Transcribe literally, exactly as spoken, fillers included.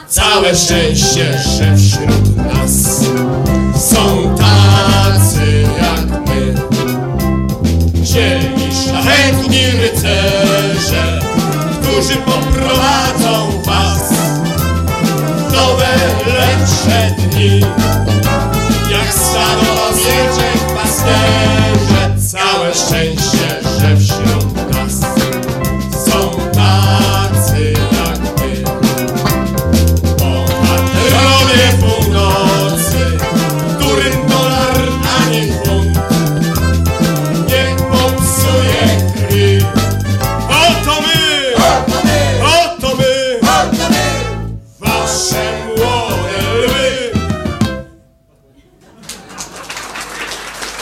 Całe szczęście, że wśród nas są tacy jak my, dzielni, szlachetni rycerze, którzy poprowadzą was w nowe, lepsze dni.